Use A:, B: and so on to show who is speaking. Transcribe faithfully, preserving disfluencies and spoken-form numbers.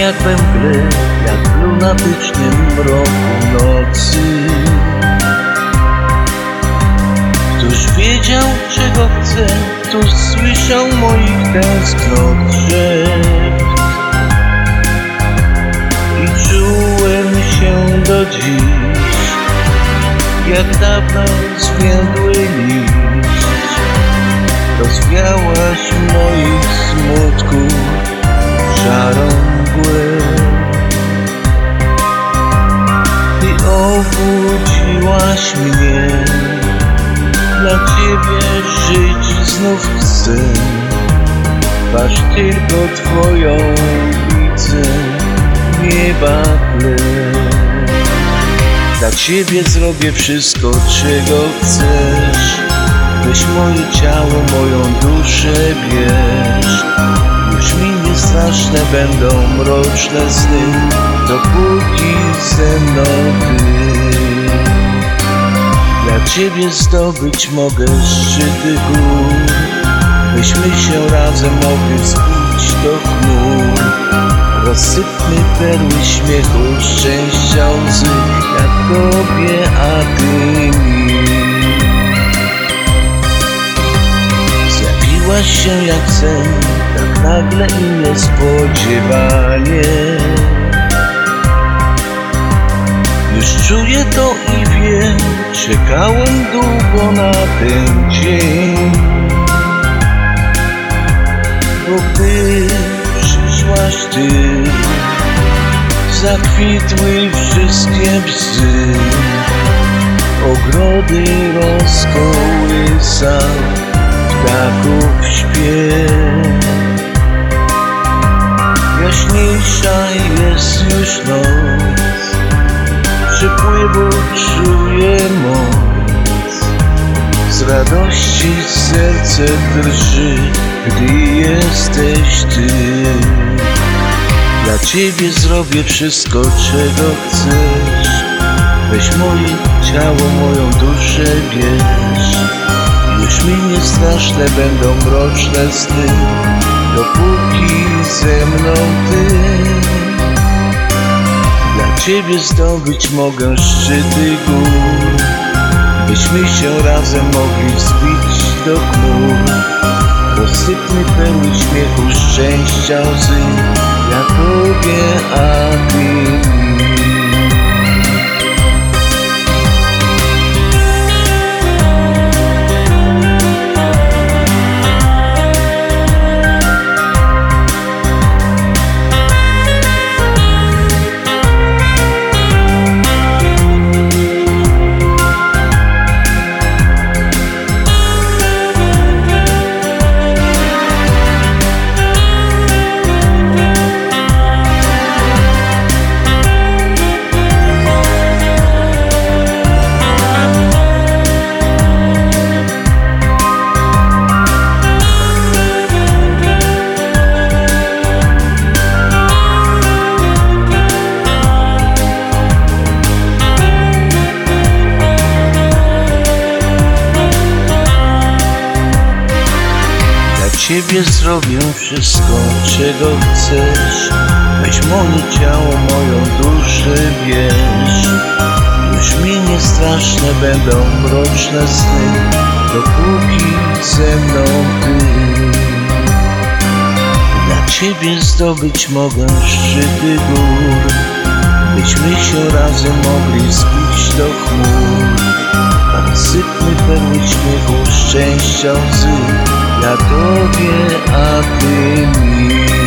A: jak we mgle, jak w lunatycznym mroku nocy. Któż wiedział, czego chcę, któż słyszał moich tęsknot szept. I czułem się do dziś, jak dawno zwiędły liść. Rozwiałaś moich smutków szarą mgłę. Ty obudziłaś mnie, dla Ciebie żyć znów chcę. Twarz tylko Twoją widzę, nieba tle. Dla Ciebie zrobię wszystko, czego chcesz. Weź moje ciało, moją duszę bierz. Już mi nie straszne będą mroczne sny, dopóki ze mną Ty. Dla Ciebie zdobyć mogę szczyty gór. Byśmy się razem mogli wzbić do chmur. Rozsypmy perły śmiechu, szczęścia łzy, jak Tobie, a Ty mi. Zjawiłaś się jak sen, tak nagle i niespodziewanie. Już czuję to i wiem, czekałem długo na ten dzień. Bo gdy przyszłaś Ty, zakwitły wszystkie bzy. Ogrody rozkołysał ptaków śpiew. Jaśniejsza jest już noc, przypływu czuję moc. Z radości serce drży, gdy jesteś Ty. Dla Ciebie zrobię wszystko, czego chcesz. Weź moje ciało, moją duszę bierz. Już mi nie straszne będą mroczne sny, dopóki ze mną Ty. Dla Ciebie zdobyć mogę szczyty gór. Byśmy się razem mogli wzbić do chmur. Rozsypmy perły śmiechu, szczęścia łzy, ja Tobie, a Ty mi. Ciebie zrobię wszystko, czego chcesz. Weź moje ciało, moją duszę bierz. Już mi nie straszne będą mroczne sny, dopóki ze mną Ty. Dla Ciebie zdobyć mogę szczyty gór. Byśmy się razem mogli zbić do chmur. Sypmy perły śmiechu, szczęścia łzy, ja Tobie, a Ty mi.